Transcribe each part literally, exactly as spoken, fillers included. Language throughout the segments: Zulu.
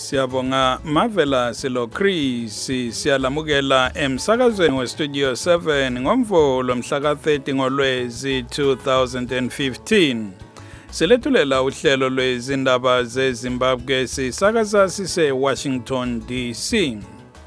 Siyabonga Mavela Silo Chris siyalamukela emsakazweni westudio seven ngomvulo mhla ka thirty ngoLwezi two thousand fifteen. Silethulela uhlelo lwezindaba zeZimbabwe sisakaza sise Washington D C.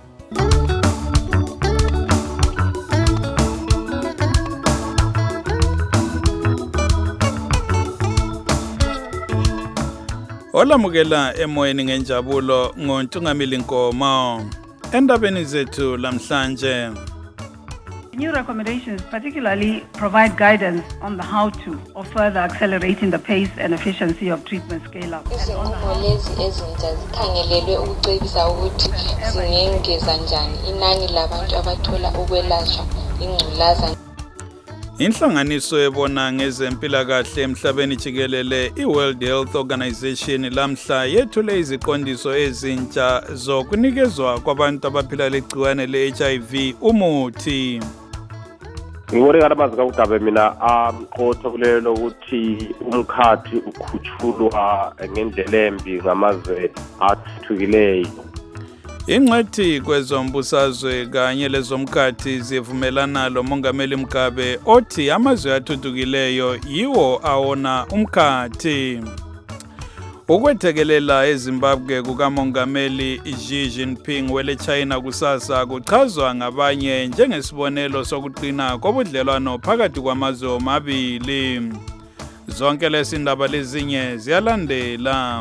Olamukela emoyeni ngenjabulo ngoNtungamili Nkomo. Endabeni zethu lamhlanje. New recommendations particularly provide guidance on the how-to of further accelerating the pace and efficiency of treatment scale-up. Izinqolezi ezintsha zikhangelelwe ukucebisa ukuthi zingengeza njani inani labantu abathola ukwelashwa ingculaza. Inhlanganiso ebona ngezempilakahle emhlabeni jikelele iWorld Health Organization lamhla yethule iziqondiso ezintsha zokunikezwa kwabantu abaphila legciwane le-H I V umuthi. Ngibone ngalamazi kaUdabe mina amqotho kulelo ukuthi umkhathi ukhuthulwa ngendlela embi ngamazwe athuthukileyo. Ingxethi kwezombusazwe kanye lezomkhathi zivumelana lo Mongameli Mugabe othi amazwe athuthukileyo yiwo awona umkhathi. Ukwethekelela eZimbabwe kukaMongameli Xi Jinping wele China kusasa kuchazwa ngabanye njengesibonelo sokuqina kobudlelwano phakathi kwamazwe omabili. Zonke lesindaba lezinye ziyalandela.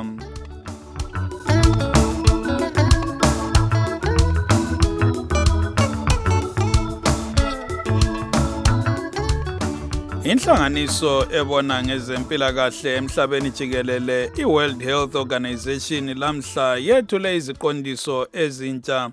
Inhlanganiso ebona ngezempilakahle emhlabeni jikelele iWorld Health Organization lamhla yethule iziqondiso ezintsha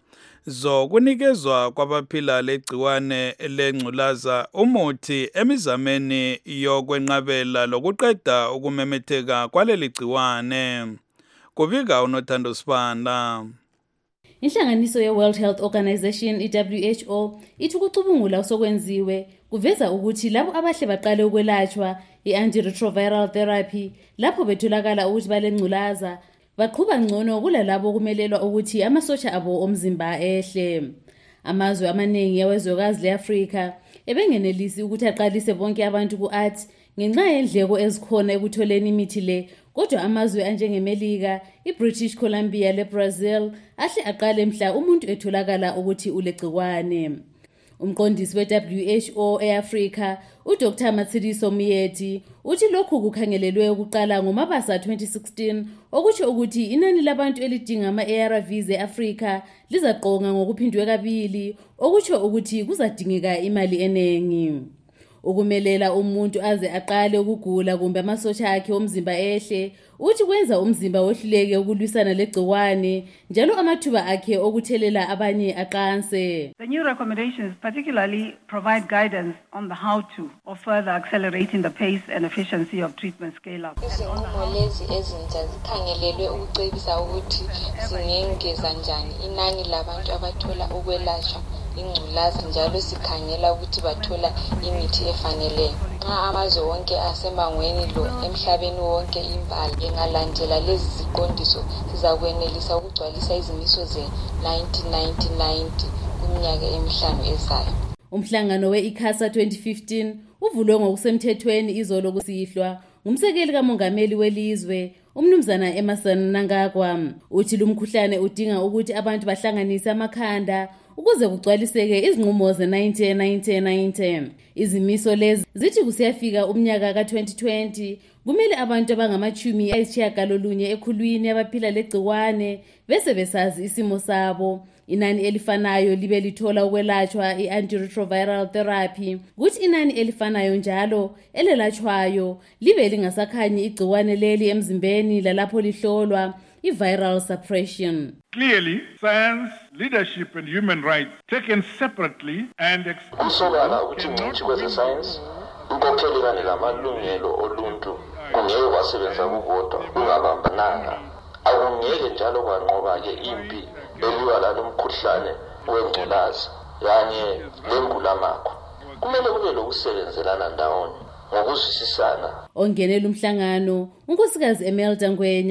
zokunikezwa kwabaphila legciwane lengculaza umuthi emizameni yokwenqabela lokuqeda ukumemetheka kwaleli gciwane. Kubika uNothando Sibanda. Inhlanganiso ye-World Health Organization i-W H O ithi ukucubungula osokwenziwe kuveza ukuthi labo abahle baqale ukwelashwa i-antiretroviral therapy lapho betholakala ukuthi balengculaza baqhuba ngcono kulalabo okumelelwa ukuthi amasosha abo omzimba ehle. Amazwe amaningi yawezwekazi le-Afrika ebengenelisi ukuthi aqalise bonke abantu ku-A R T ngenxa yendleko ezikhona ekutholeni imithi le, kodwa amazwe anjengeMelika, iBritish Columbia leBrazil ahle aqale mhla umuntu etholakala ukuthi ulegciwane. Umqondisi we-W H O e-Afrika, uDr Matshidiso Moeti, uthi lokhu kukhangelelwe ukuqala ngoMabasa twenty sixteen, okutsho ukuthi inani labantu elidinga ama-A R Vs e-Afrika lizaqonga ngokuphindwe kabili, okutsho ukuthi kuzadingeka imali enengi. Ukumelela umuntu aze aqale ukugula kumbe amasosha akhe omzimba ehle uthi kwenza umzimba wehluleke ukulwisana legciwane njalo amathuba akhe okuthelela abanye aqanse. The new recommendations particularly provide guidance on the how-to of further accelerating the pace and efficiency of treatment scale-up. Izinqolezi ezintsha zikhangelelwe ukucebisa ukuthi zingengeza njani inani labantu abathola ukwelashwa ingculaza njalo sikhangela ukuthi bathola imithi efaneleyo. Nxa amazwe wonke asemangweni lo emhlabeni wonke imbali engalandela lezi ziqondiso sizakwenelisa ukugcwalisa izimiso ze-nineteen ninety ninety kuminyaka emihlanu ezayo. Umhlangano we-ICASA twenty fifteen uvulwe ngokusemthethweni izolo kusihlwa ngumsekeli kamongameli welizwe umnumzana Emmerson Mnangagwa. Uthi lumkhuhlane udinga ukuthi abantu bahlanganise amakhanda ukuze kugcwaliseke izinqumo ze-ninety ninety ninety. Izimiso lezi zithi kusiyafika umnyaka ka twenty twenty kumele abantu abangamachumi ayishiyagalolunye ekhulwini abaphila legciwane bese besazi isimo sabo. Inani elifanayo libe lithola ukwelashwa i-antiretroviral therapy, kuthi inani elifanayo njalo elelatshwayo libe lingasakhanyi igciwane leli emzimbeni lalapho lihlolwa i-viral suppression. Clearly, science, leadership and human rights taken separately and umsolana uthi ngcitshi kwezesayensi inkokheli kanye lamalungelo oluntu kungeke kwasebenza kukodwa kungabambananga. Akungeke njalo kwanqoba-ke impi eliwa lalo mkhuhlane wengculaza kanye lengulamagwa. Kumele kube lokusebenzelana ndawonye ngokuzwisisana. Ongenela umhlangano unkosikazi Emelda Ngwenya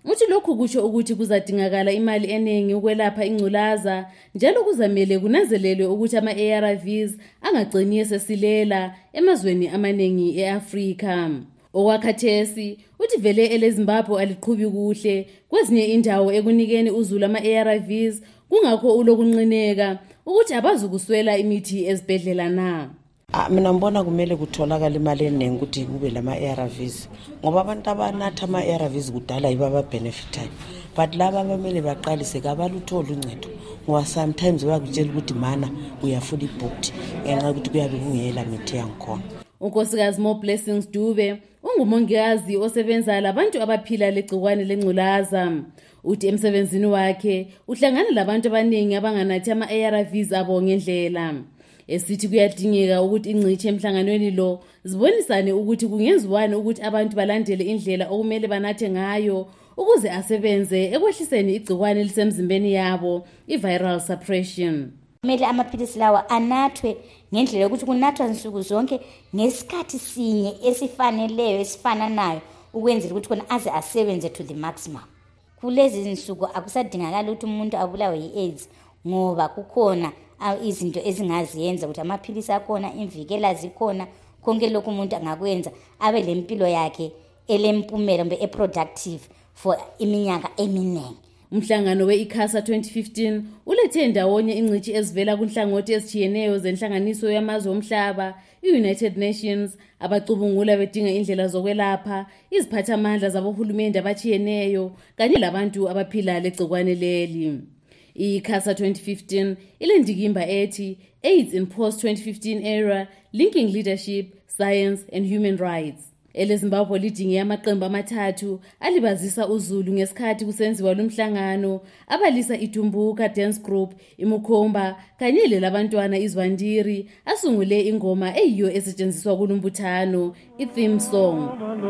uthi lokhu kusho ukuthi kuzadingakala imali eningi ukwelapha ingculaza njalo kuzamele kunanzelelwe ukuthi ama-A R Vs angagcini esesilela emazweni amaningi e-Afrika. Okwakhathesi uthi vele eleZimbabwe aliqhubi kuhle kwezinye indawo ekunikeni uzulu ama-A R Vs kungakho ulokunqineka ukuthi abazukuswela imithi ezibhedlela na. Mina ngibona kumele kutholakala imali eningi ukuthi kube lama-A R Vs ngoba abantu abanatha ama-A R Vs kudala yibo ababenefitayo, but laba abamele baqalise kabalutholi uncedo ngoba sometimes bayakutshela ukuthi mana uyafuna i-booked ngenxa yokuthi kuyabe kungela mithi yangikhona. uNkosikazi Mo Blessings Dube ungumongikazi osebenza labantu abaphila legciwane lengculaza. Uthi emsebenzini wakhe uhlangana labantu abaningi abanganathi ama-A R Vs abo ngendlela. Esithi kuyadingeka ukuthi ingcithi emhlanganweni lo zibonisane ukuthi kungenziwani ukuthi abantu balandele indlela okumele banathe ngayo ukuze asebenze ekwehliseni igciwane elisemzimbeni yabo, i-viral suppression. Kumele amaphilisi lawa anathwe ngendlela ukuthi kunathwa insuku zonke ngesikhathi sinye esifaneleyo esifananayo ukwenzela ukuthi khona aze asebenze to the maximum. Kulezi insuku akusadingakala ukuthi umuntu abulawe yi-AIDS ngoba kukhona izinto ezingaziyenza ukuthi amaphilisi akhona, imvikela zikhona, konke lokhu umuntu angakwenza abe lempilo yakhe elempumela mbe eproductive for iminyaka eminingi. Umhlangano we-ICASA twenty fifteen ulethe ndawonye ingcithi ezivela kunhlangothi ezitshiyeneyo zenhlanganiso yamazwe omhlaba, i-United Nations, abacubungula bedinga indlela zokwelapha, iziphathamandla zabohulumende abatshiyeneyo kanye labantu abaphila legciwane leli. I-ICASA twenty fifteen ilendikimba ethi AIDS in Post twenty fifteen Era, Linking Leadership, Science and Human Rights. EleZimbabwe lidinge amaqembu amathathu alibazisa uzulu ngesikhathi kusenziwa lumhlangano, abalisa iTumbuka Dance Group, iMukhomba kanye lelabantwana iZwandiri asungule ingoma eyiyo esetshenziswa kulumbuthano, i-theme song.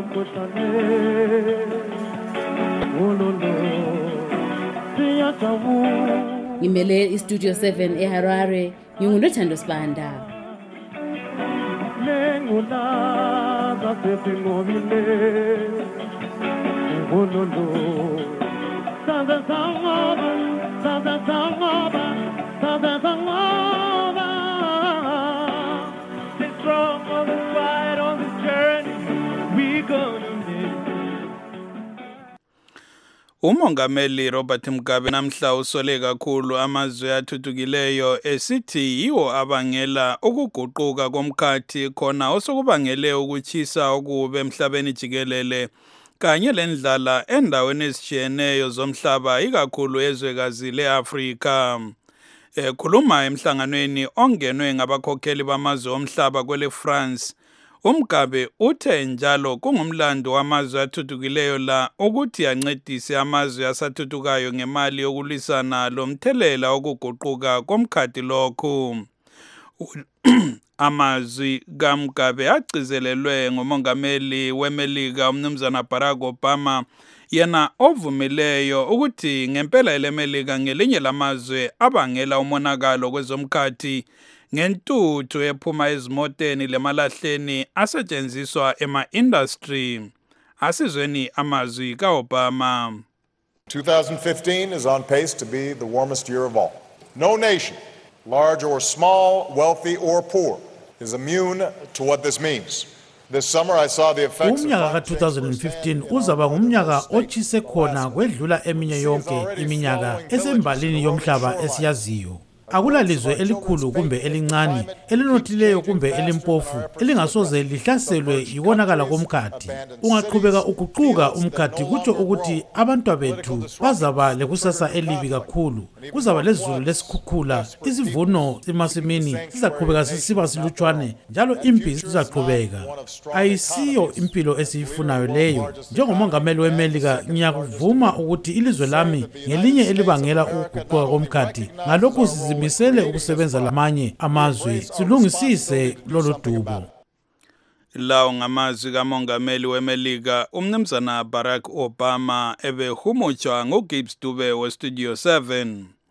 Ngimele iStudio seven eHarare, nginguNothando Sibanda. Umongameli Robert Mugabe namhla usole kakhulu amazwe athuthukileyo esithi yiwo abangela ukuguquka komkhathi khona osokubangele ukuchisa okube emhlabeni jikelele kanye lendlala endaweni ezitshiyeneyo zomhlaba ikakhulu ezwekazi leAfrika. Ekhuluma emhlanganweni ongenwe ngabakhokheli bamazwe omhlaba kwele France, uMgabe uthe njalo kungumlando wamazwe athuthukileyo la ukuthi ancedise amazwe asathuthukayo ngemali yokulwisana lomthelela okuguquka komkhathi lokhu. Amazwi kaMgabe agcizelelwe ngumongameli weMelika umnumzana Barack Obama, yena ovumileyo ukuthi ngempela eleMelika ngelinye lamazwe abangela umonakalo kwezomkhathi ngentuthu ephuma ezimoteni lemalahleni asetshenziswa ema-industry. Asizweni amazwi kaObama. twenty fifteen is on pace to be the warmest year of all. No nation, large or small, wealthy or poor, is immune to what this means. This summer I saw the effects umnyaka ka-twenty fifteen uzaba ngumnyaka otshise khona kwedlula eminye yonke iminyaka esembalini yomhlaba esiyaziyo. Akulalizwe elikhulu kumbe elincane, elinothileyo kumbe elimpofu, elingasoze lihlaselwe yikonakala komkhathi. Ungaqhubeka uguquka umkhathi kutsho ukuthi abantu bethu bazaba lekusasa elibi kakhulu. Kuzaba lezulu lesikhukhula, isivuno emasimini sizaqhubeka sisiba silutshwane, njalo impi zizaqhubeka. Ayisiyo impilo esiyifunayo leyo. Njengomongameli weMelika ngiyakuvuma ukuthi ilizwe lami ngelinye elibangela ukuguquka komkhathi. Ngalokhu sizi misele ukusebenza lamanye amazwe silungisise lolu dubo. Lawo ngamazwi kamongameli weMelika umnumzana Barack Obama ebehumutshwa nguGibbs Dube weStudio seven.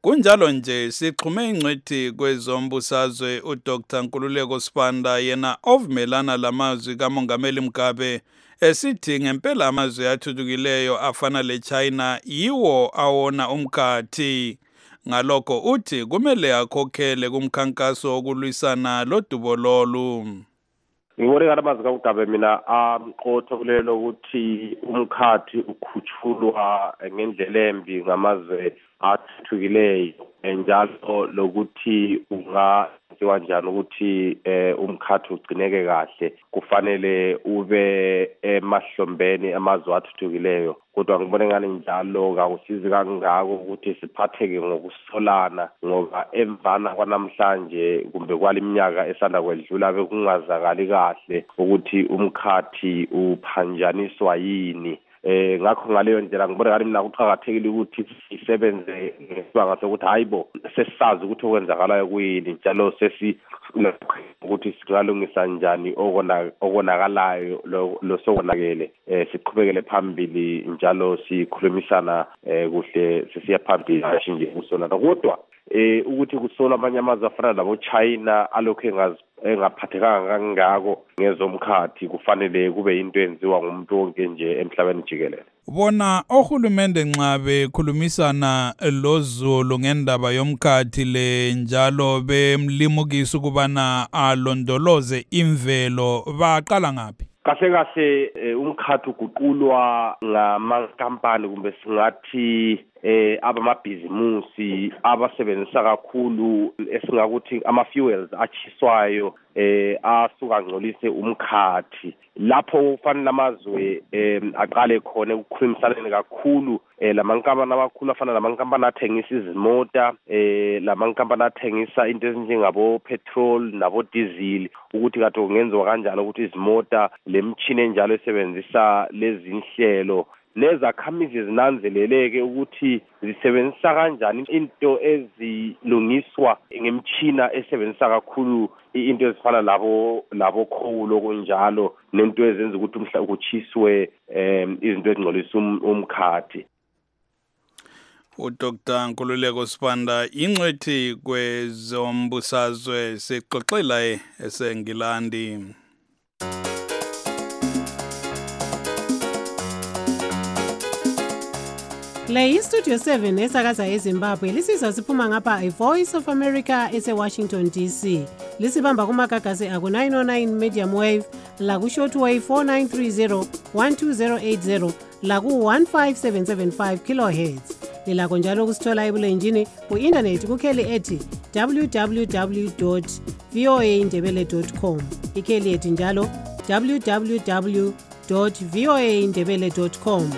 Kunjalo nje sixhume ingcwethi kwezombusazwe uDr Nkululeko Sibanda yena ovumelana lamazwi kaMongameli Mugabe esithi ngempela amazwe athuthukileyo afana leChina yiwo awona umkhathi. Ngalokho uthi kumele akhokhele kumkhankaso wokulwisana lodubo lolu. Ngibone ngamazwi kaMgabe mina amqotho kulelo ukuthi umkhathi ukhutshulwa ngendlela embi ngamazwe athuthukileyo njalo lokuthi ungaziwa njani ukuthi umkhathi ugcineke kahle kufanele ube emahlombeni amazwe athuthukileyo. Kodwa ngibone ngani njalo kakusizi kangako ukuthi siphatheke ngokusolana ngoba emvana kwanamhlanje kumbe kwaliminyaka esanda kwedlula bekungazakali kahle ukuthi umkhathi uphanjaniswa yini. Eh ngakho ngaleyo ndlela ngibona ngani mina kuqhakathekile ukuthi sisebenze ngesibanga sokuthi hayibo sesisazi ukuthi okwenzakalayo kuyini njalo sesi ukuthi singalungisa njani okona okonakalayo lo sokonakele eh siqhubekele phambili njalo sikhulumisana kuhle sesiya phambili nje kusona kodwa eh ukuthi kusola amanye amazwe afana labo China alokho engazi engaphathekanga kangako ngezomkhathi kufanele kube into enziwa ngumuntu wonke nje emhlabeni jikelele. Bona ohulumende nxa bekhulumisana loZulu ngendaba yomkhathi le njalo bemlimukisa ukubana alondoloze imvelo baqala ngapi? Kahle kahle umkhathi uguqulwa ngamankampani kumbe singathi eh abamabhizimusi abasebenzisa kakhulu esingakuthi ama fuels achiswayo eh asuka ngcolise umkhathi. Lapho ufanele amazwe aqale khona ukukhulumisaneni kakhulu lamankampani amakhulu afana lamankampani athengisa izimota eh lamankampani athengisa into ezinjengabo petrol nabo diesel ukuthi kathi kungenziwa kanjani ukuthi izimota lemtshini enjalo esebenzisa lezi inhlelo nezakhamizi zinanzeleleke ukuthi zisebenzisa kanjani into ezilungiswa ngemtshina esebenzisa kakhulu into ezifana labo labo coal okunjalo nento ezenza ukuthi umhla ukuchiswe izinto ezingcolisa umkhathi. uDr Nkululeko Sibanda ingcwethi kwezombusazwe sixoxela eseNgilandi. Le iStudio seven esakaza eZimbabwe lisizwa siphuma ngapha iVoice of America eseWashington D C. Lisibamba kumagagasi aku nine oh nine medium wave, la ku shortwave four nine three zero one two zero eight zero, la ku one five seven seven five kilohertz. Lilakho njalo kusithola ebulenjini ku internet kukheli ethi w w w dot v o a ndebele dot com. Ikheli ethi njalo w w w dot v o a ndebele dot com.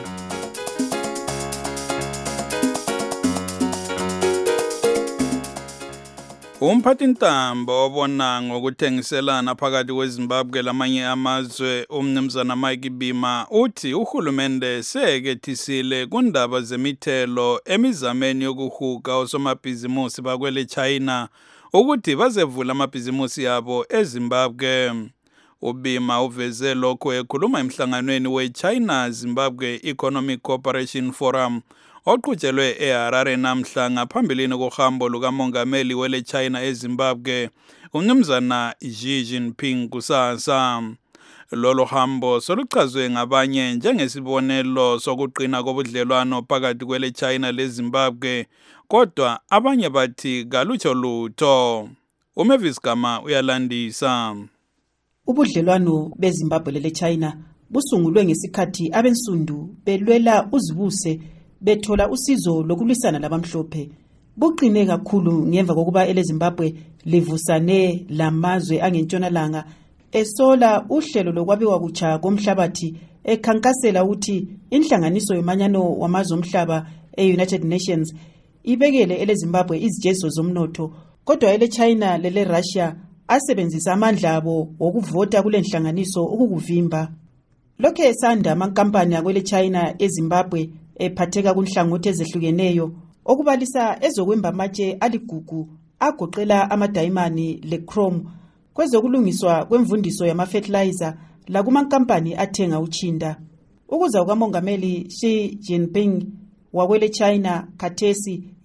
Umphathintambo obona ngokuthengiselana phakathi kweZimbabwe lamanye amazwe umnumzana Mike Bima uthi uhulumende sekethisile kundaba zemithelo emizameni yokuhuga osomabhizimusi bakwele China ukuthi bazevula amabhizimusi yabo eZimbabwe. Ubima uveze lokho ekhuluma emhlanganweni we-China Zimbabwe Economic Cooperation Forum oqhutshelwe eHarare namhla ngaphambilini kohambo lukamongameli wele China eZimbabwe umnumzana Xi Jinping kusasa. Lolo hambo soluchazwe ngabanye njengesibonelo sokuqina kobudlelwano phakathi kwele China leZimbabwe, kodwa abanye bathi kalutsho lutho. uMavis Gama uyalandisa. Ubudlelwano beZimbabwe lele China busungulwe ngesikhathi abensundu belwela uzibuse bethola usizo lokulwisana labamhlophe. Buqine kakhulu ngemva kokuba eleZimbabwe livusane lamazwe angentshonalanga esola uhlelo lokwabiwa kutsha komhlabathi ekhankasela ukuthi inhlanganiso yomanyano wamazwe omhlaba e-United Nations ibekele eleZimbabwe izijezo zomnotho, kodwa ele China lele Russia asebenzisa amandla abo wokuvota kule nhlanganiso ukukuvimba. Lokho esanda amankampani akwele China eZimbabwe ephatheka kunhlangothi ezehlukeneyo okubalisa ezokwemba amatshe aligugu agoqela amadayimani le-chrome kwezokulungiswa kwemvundiso yama-fertilizer lakumankampani athenga uchinda. Ukuza kukamongameli Xi Jinping wakwele China khathesi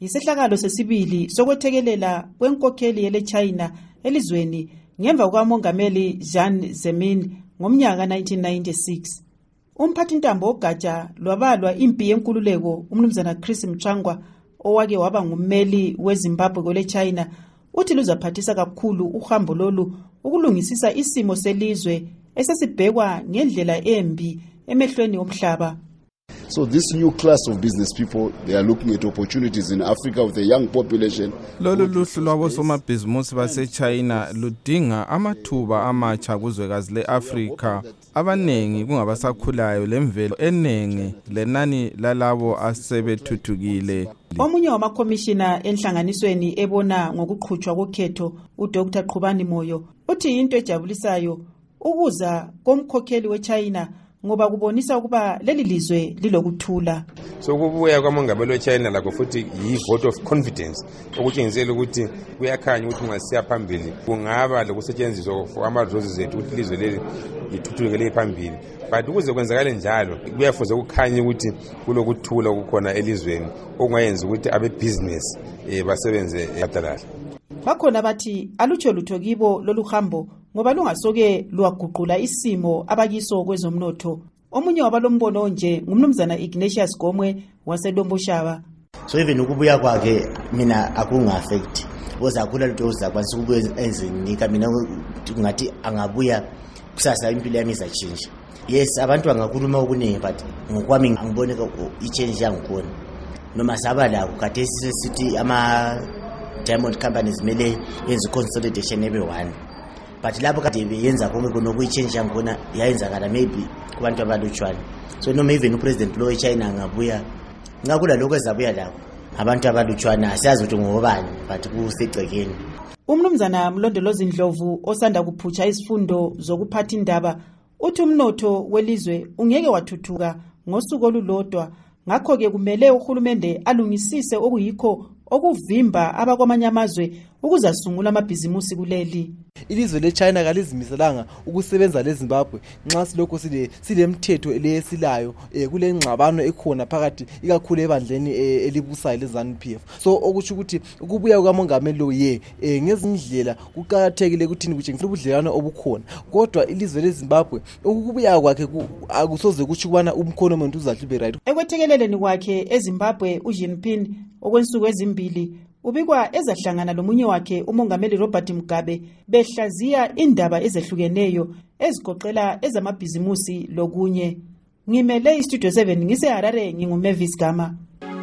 yisehlakalo sesibili sokwethekelela kwenkokheli yele China elizweni ngemva kukamongameli Jiang Zemin ngomnyaka nineteen ninety-six. Umphathintambo ogatsha lwabalwa impi yenkululeko umnumzana Chris Mchangwa owake waba ngummeli weZimbabwe kwele China uthi luzaphathisa kakhulu uhambo lolu ukulungisisa isimo selizwe esesibhekwa ngendlela embi emehlweni omhlaba. So this new class of business people, they are looking at opportunities in Africa with a young population. Lolu luhlu lwabo somabhizimusi base-China ludinga amathuba amatsha kuzwekazi le-Afrika. Abanengi kungabasakhulayo lemvelo enengi lenani lalabo asebethuthukile. Omunye wamakhomishina enhlanganisweni ebona ngokuqhutshwa kokhetho uDr Qhubani Moyo uthi into ejabulisayo ukuza komkhokheli weChina ngoba kubonisa ukuba leli lizwe lilokuthula. So kubuya kwamongameli weChina lakho futhi yi-vote of confidence okutshengisela ukuthi kuyakhanya ukuthi ungasiya phambili kungaba lokusetshenziswa kwama-resources zethu ukuthi ilizwe leli lithuthukele phambili. But ukuze kwenzakale njalo kuyafuze kukhanye ukuthi kulokuthula okukhona elizweni okungayenza ukuthi abebhizinesi eh, basebenze katalala. Bakhona bathi alutsho lutho kibo lolu hambo ngoba lungasoke luwaguqula isimo abakiso kwezomnotho. Omunye wabalombono nje ngumnumzana Ignatius Gomwe waseDomboshaba. So even ukubuya kwakhe mina akunga-affect because akula lutho uzakwanisa ukubuya enzinika mina ngathi angabuya kusasa impilo yami izachange. Yes, abantu bangakhuluma okuningi but ngokwami ngibone i-change yangikhona. Noma saba la kade sisithi ama diamond companies mele yenza consolidation everyone. But lapho kade beyenza konke kunokuyi-change yangikhona yayenzakala maybe kubantu abalutshwana. So noma even upresident lo eChina angabuya ngakula lokho ezabuya lapho abantu abalutshwana asiyazi ukuthi ngobani but kusegcekeni. Umnumzana Mlondolozi Ndlovu osanda kuphutsha isifundo zokuphatha indaba uthi umnotho welizwe ungeke wathuthuka ngosuku olulodwa ngakho ke kumele uhulumende alungisise okuyikho okuvimba abakwamanye amazwe ukuzasungula amabhizimusi kuleli. Ilizwe leChina kalizimiselanga ukusebenza leZimbabwe nxa silokho sile silemthetho elesilayo eh, kule ngxabano ekhona phakathi ikakhulu ebandleni eh, elibusayo leZANU-P F. So okuthi ukuthi ukubuya kwamongameli lo ye eh, ngezindlela kuqhakathekile ukuthi kutshengisa ubudlelwano obukhona. Kodwa ilizwe leZimbabwe ukubuya kwakhe akusoze kuthi kubana umkhono umuntu uzadlube right. Ekwethekeleleni kwakhe eZimbabwe uJinping okwensuku ezimbili ubikwa ezahlangana lomunye wakhe umongameli Robert Mugabe behlaziya indaba ezehlukeneyo ezigoqela ezamabhizimusi lokunye. Ngimele iStudio seven ngise Harare nginguMavis Gama.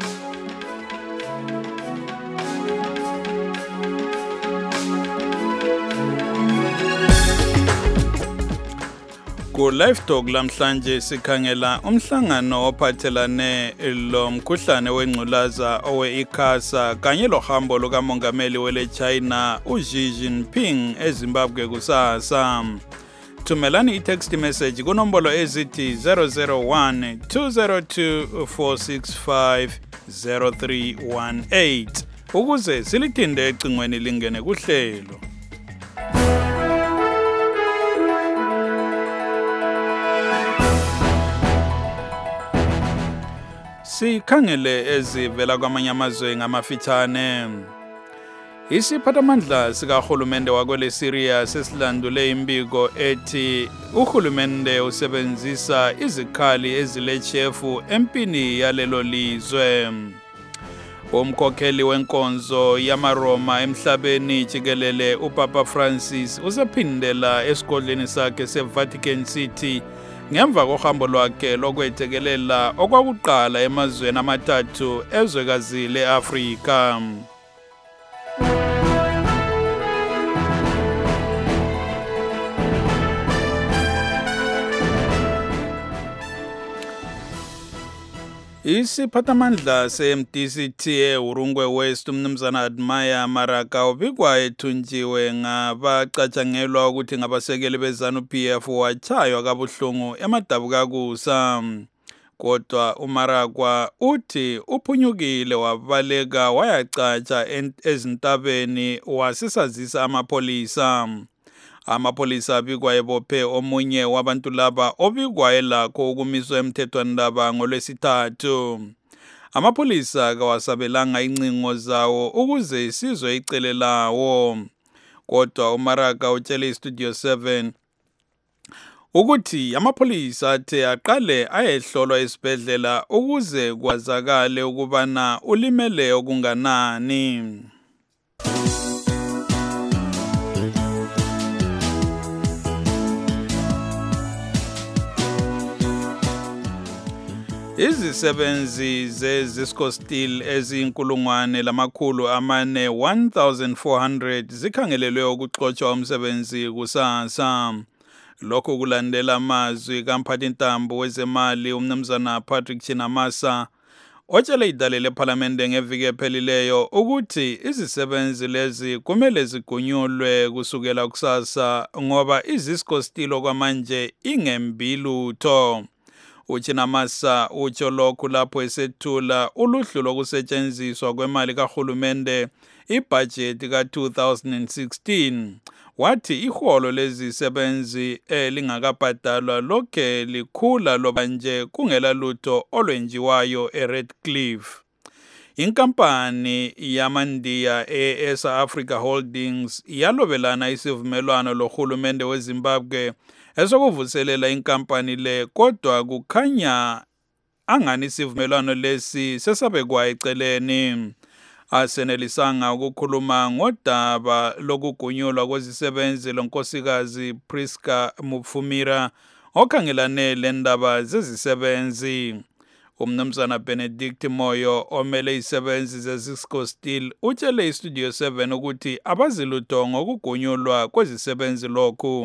Ku Live Talk lamhlanje sikhangela umhlangano ophathelane lo mkhuhlane wengculaza owe-ICASA kanye lohambo lukamongameli wele China uXi Jinping eZimbabwe kusasa. Thumelani i-text message kunombolo ezithi zero zero one two zero two four six five zero three one eight ukuze silithinde ecingweni lingene kuhlelo. Sikhangele ezivela kwamanye amazwe ngamafitshane. Isiphathamandla sikahulumende wakwele Syria sesilandule imbiko ethi uhulumende usebenzisa izikhali ezilechefu empini yalelo lizwe. Umkhokheli wenkonzo yamaRoma emhlabeni jikelele uPapa Francis usephindela esigodleni sakhe seVatican City ngemva kohambo lwakhe lokwethekelela okwakuqala emazweni amathathu ezwekazi le-Afrika. Isiphathamandla se-M D C T e-Urungwe West umnumzana Admire Maraka ubikwa ethunjiwe ngabacatshangelwa ukuthi ngabasekeli beZANU-P F wachaywa kabuhlungu emadabukakusa. Kodwa uMarakwa uthi uphunyukile wabaleka wayacatsha ezintabeni wasisazisa amapolisa. Amapolisa abikwa ebophe omunye wabantu laba obikwa elakho ukumiswa emthethwandaba ngolwesithathu. Amapholisa kawasabelanga incingo zawo ukuze isizwe icele lawo. Kodwa uMaraga utshele iStudio seven ukuthi amapholisa athe aqale ayehlolwa esibhedlela ukuze kwazakale ukubana ulimele okunganani. Izisebenzi ze-Zisco Steel eziyinkulungwane lamakhulu amane one thousand four hundred zikhangelelwe ukuxotshwa umsebenzi kusasa. Lokho kulandela amazwi kamphathintambo wezemali umnumzana Patrick Chinamasa otshele idale lephalamende ngeviki ephelileyo ukuthi izisebenzi lezi kumele zigunyulwe kusukela kusasa ngoba iZisco Steel okwamanje ingembi lutho. Uchinamasa utsho lokhu lapho esethula uluhlu lokusetshenziswa kwemali kahulumende ibudget ka two thousand sixteen. Wathi iholo lezisebenzi elingakabhadalwa lokhe likhula loba nje kungela lutho olwenjiwayo eRedcliffe. Inkampani yamandiya e-Esa Africa Holdings yalobelana isivumelwano lohulumende weZimbabwe esokuvuselela inkampani le, kodwa kukhanya angani isivumelwano lesi sesabekwa eceleni. Asenelisanga ukukhuluma ngodaba lokugunyulwa kwezisebenzi lonkosikazi Priska Mupfumira okhangelane lendaba zezisebenzi. Umnumzana Benedict Moyo omele izisebenzi ze-Zisco Steel utshele iStudio seven ukuthi abazilutho ngokugunyulwa kwezisebenzi lokhu.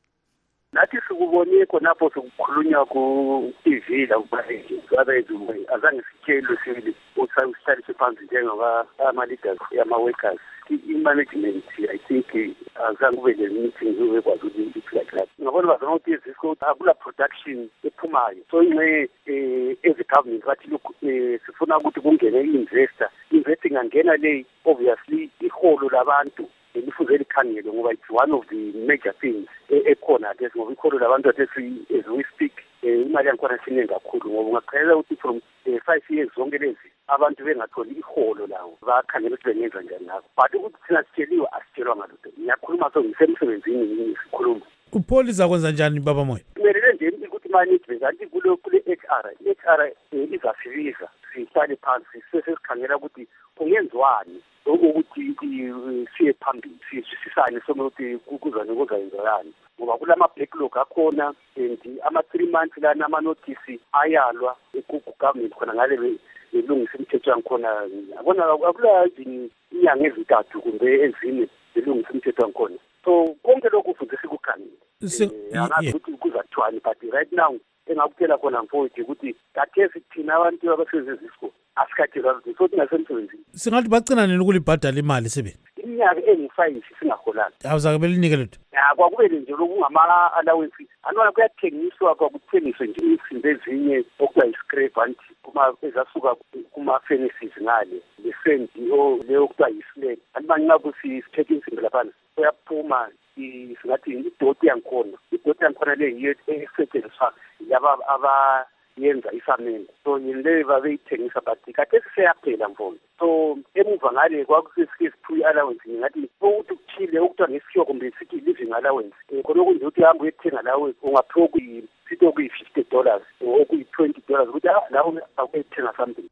Nathi sikubone khonapho sokukhulunywa ku-T V la kubazwe azange sitshelwe sibili usayisithathe phansi njengoba ama-leaders yama-workers i-management I think azange kube le-meeting bekwazi ukuthi it's like that. Ngabona bazama ukuthi iZisco akula production ephumayo, so ingxe as a government bathi look sifuna ukuthi kungene i-investor investing angena le obviously iholo labantu elifuze likhangele ngoba it's one of the major things ekhona ke ngoba ikholo labantu athi as we speak imali yankhona siningi kakhulu ngoba ungaqhalela ukuthi from five years zonke lezi abantu bengatholi iholo lawo bakhangela ukuthi bengenza njani ngakho, but ukuthi thina sitsheliwe asitshelwa ngalutho. Ngiyakhuluma so ngisemsebenzini ngisikhuluma. Upholisa kwenza njani baba moya? Kumelele nje ukuthi management anti kulo kule H R i-H R izasibiza sihlale phansi sesikhangela ukuthi kungenziwani ukuthi siye phambili sisisane sokuthi kuzane kuzayenzekani ngoba kulama backlog akhona and ama three months lana ama notice ayalwa ku-government khona ngale belungisa imithetho yankhona. Yabona akula inyanga ezintathu kumbe ezine belungisa imithetho yankhona, so konke lokhu futhi sikukhangile angazi ukuthi kuzathiwani, but right now engakutshela khona mfowethu ukuthi kathesi thina abantu abasezizisco asikhathi kazi so tingasemsebenzini. Singathi bagcina nini ukulibhadala imali sebe iminyaka engu-five singaholanga. Awuzake belinike lethu? Ya kwakubele nje lokungama allowance anona kuyathengiswa kwakuthengiswe nje izinto ezinye okuya i-scrap anti kuma ezasuka kuma furnaces ngale lesendi o leyo kuya i-slag anti mangaku sithethe insimbi lapha kuyaphuma singathi idoti yankhona. Idoti yankhona le yiyo esetshenziswa yaba aba yenza isamende, so yile babeyithengisa but kade siseyaphela mfowethu. So emuva ngale kwakusesiphi allowance ngathi ukuthi kuthile okuthiwa ngesiyo kumbe sithi living allowance khona okunje ukuthi hamba uyethenga lawe ungaphiwa kuyi-sithi okuyi-fifty dollars okuyi-twenty dollars ukuthi lawe akuyethenga something.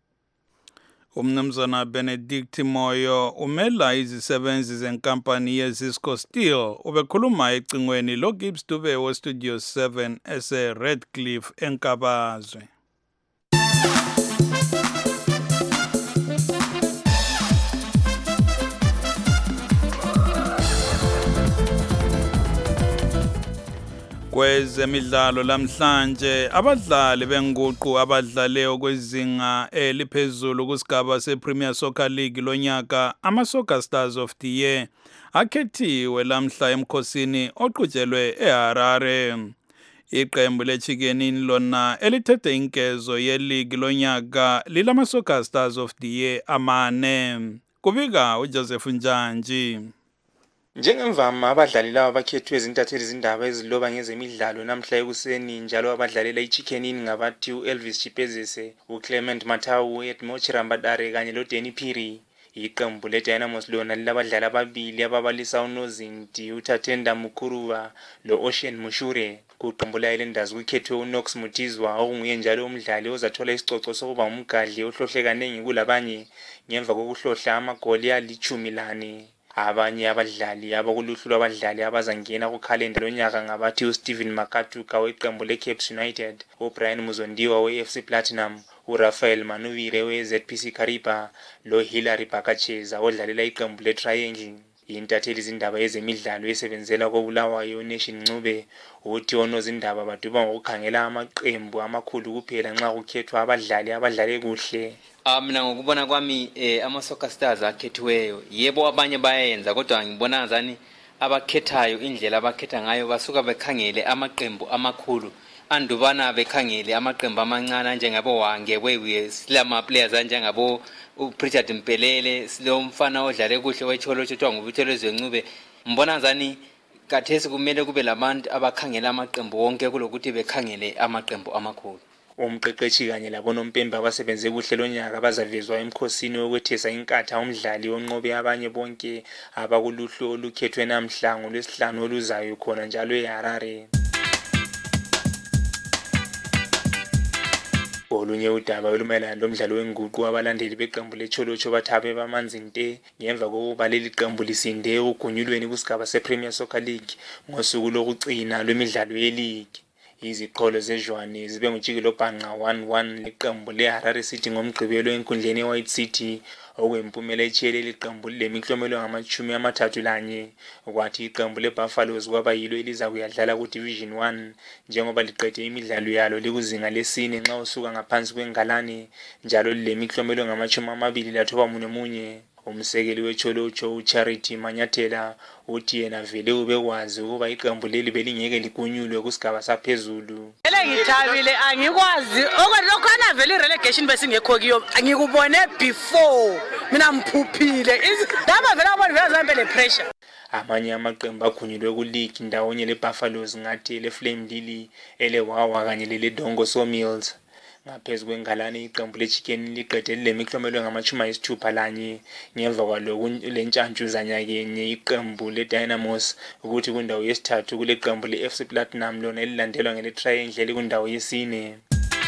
Umnumzana Benedict Moyo umela izisebenzi zenkampani yeZisco Steel ubekhuluma ecingweni lo Gibbs Dube we Studio seven ese Redcliffe eNkabazwe. Kwezemidlalo lamhlanje abadlali benguqu abadlale okwezinga eliphezulu kusigaba sePremier Soccer League lonyaka ama-Soccer Stars of the Year akhethiwe lamhla emkhosini oqhutshelwe eHarare. Iqembu leChikenini lona elithethe inkezo ye-league lonyaka lilama-Soccer Stars of the Year amane. Kubika uJoseph Njanji. Njengemvama abadlali laba bakhethwe izintatheli izindaba eziloba ngezemidlalo namhla ekuseni njalo abadlalela iChicken Inn ngabathi uElvis Chipezese, uClement Matau, Edmo Chirambadare kanye loDanny Phiri. Iqembu leDynamos lona lilabadlali ababili ababalisa uNozinti, uThatenda Mukuruva lo-Ocean Mushure. Kuqembu le-Islanders kukhethwe uKnox Mutizwa okunguye njalo umdlali ozathola isicoco sokuba umgadli ohlohle kaningi kulabanye ngemva kokuhlohla amagoli alichumi lane. Abanye abadlali abakuluhlu lwabadlali abazangena kukhalenda lonyaka ngabathi uSteven Makatuka weqembu leCaps United, uBrian Muzondiwa we-F C Platinum, uRafael Manuvire we-Z P C Kariba loHillary Bakacheza odlalela iqembu leTriangle. Intatheli izindaba ezemidlalo esebenzela koBulawayo uNation Ncube uthi onozindaba baduba ngokukhangela amaqembu amakhulu kuphela nxa kukhethwa abadlali abadlale kuhle. Ah mina ngokubona kwami eh ama Soccer Stars akhethiweyo yebo abanye bayenza kodwa ngibona ngazani abakhethayo indlela abakhetha ngayo basuka bekhangele amaqembu amakhulu andubana bekhangele amaqembu amancane njengabo Wange wewe silama players njengabo uPrichard Mpelele silomfana odlale kuhle wecholo chotwa ngubuthelezwe Ncube. Mbona ngazani kathesi kumele kube labantu abakhangela amaqembu wonke kulokuthi bekhangele amaqembu amakhulu. Umqeqeshi kanye labonompembe abasebenze kuhle lonyaka bazavezwa emkhosini wokwethesa inkatha umdlali onqobe abanye bonke abakuluhlu olukhethwe namhla ngolwesihlanu oluzayo khona njalo eHarare. Olunye udaba olumayelana lomdlalo wenguqu abalandeli beqembu leCholocho bathabe bamanzi nte ngemva kokuba leli qembu lisinde ugunyulweni kusigaba sePremier Soccer League ngosuku lokucina lwemidlalo yeleague. Iziqholo zejwane zibe ngujikelo bhanqa one one leqembu leHarare City ngomgqibelo enkundleni eWhite City okwempumela echiyele leqembu lemiklomelo ngamachumi amathathu lanye. Kwathi iqembu leBuffaloes kwaba yilo eliza kuyadlala kuDivision one njengoba liqede imidlalo yalo likuzinga lesine nxa usuka ngaphansi kwengalane njalo lemiklomelo ngamachumi amabili lathoba munye munye. Umsekeli weCholocho uCharity Manyathela uthi yena vele ubekwazi ukuba iqembu leli belingeke ligunyulwe kusigaba saphezulu. Ele ngithabile angikwazi okwelokhana vele relegation besingekho kiyo ngikubone before mina mphuphile ndaba vele abantu vele zambe le pressure. Amanye amaqembu aghunyulwe kuleague ndawonye leBuffaloes ngathi leFlame Lily elewawa kanye leLedongo Sawmills. Ngaphezu kwengalane iqembu leChicken liqede lemiklomelo ngamachumi ayisithupha lanye ngemva kwalokhu lentshantshu zanyakenye iqembu leDynamos ukuthi kundawo yesithathu kule qembu leF C Platinum lona elilandelwa ngeleTriangle kundawo yesine.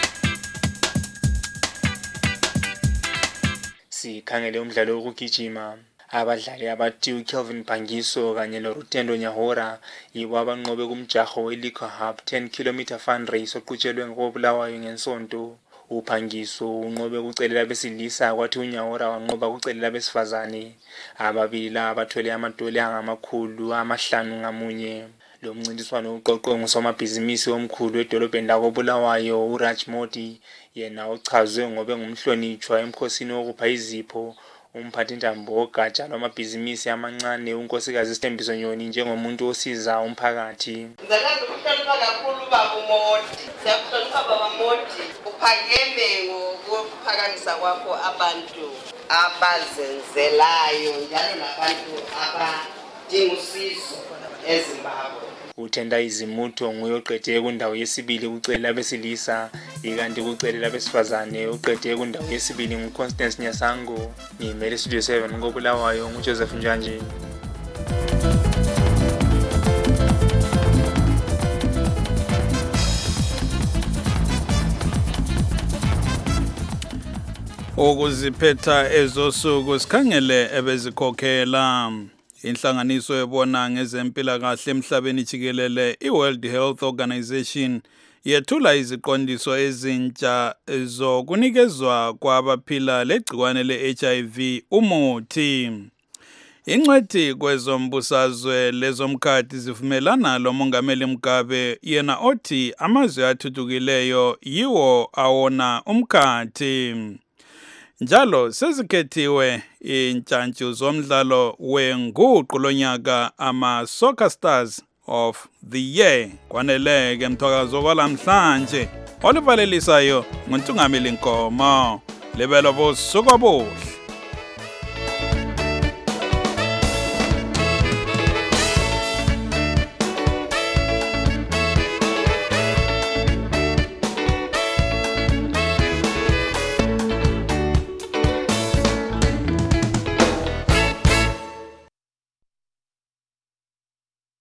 Sikhangele umdlalo wokugijima. Abadlali abathi uKelvin Pangiso kanye noRutendo Nyahora yibo abanqobe kumjaho weLiquor Hub ten kilometer fun race oqhutshelwe ngoBulawayo ngensonto. UPangiso unqobe kucelela besilisa kwathi uNyahora wanqoba kucelela besifazane. Ababili la abathole amadoli angamakhulu amahlanu ngamunye. Lo mncintiswano uqoqwe ngusomabhizinisi omkhulu edolobheni lakoBulawayo uRaj Modi yena uchazwe ngobe ngumhlonitshwa emkhosini wokupha izipho. Umphathintambo wogatsha lwamabhizinisi amancane unkosikazi Sithembiso Nyoni njengomuntu osiza umphakathi. Ngizakade ukuhlonipha kakhulu baba uModi. Siyakuhlonipha baba Modi. Uphakeme ngokuphakamisa kwakho abantu abazenzelayo njalo nabantu abadinga usizo eZimbabwe. Uthenda Izimutho nguye oqede kundawo yesibili kucelela besilisa ikanti kucelela besifazane uqede kundawo yesibili nguConstance Nyasango. Ngimele Studio seven ngoBulawayo nguJoseph Njanje. Ukuziphetha ezosuku sikhangele ebezikhokhela. Inhlanganiso ebona ngezempilakahle emhlabeni jikelele iWorld Health Organization yethula iziqondiso ezintsha zokunikezwa kwabaphila legciwane le-H I V umuthi. Ingcwethi kwezombusazwe lezomkhathi zivumelana lomongameli Mugabe yena othi amazwe athuthukileyo yiwo awona umkhathi. Njalo sezikhethiwe intshantshu zomdlalo wenguqu lonyaka ama Soccer Stars of the Year. Kwaneleke mthwakazo kwalamhlanje olivalelisayo nguNtungameli Nkomo. Lebelo bosuku obuhle.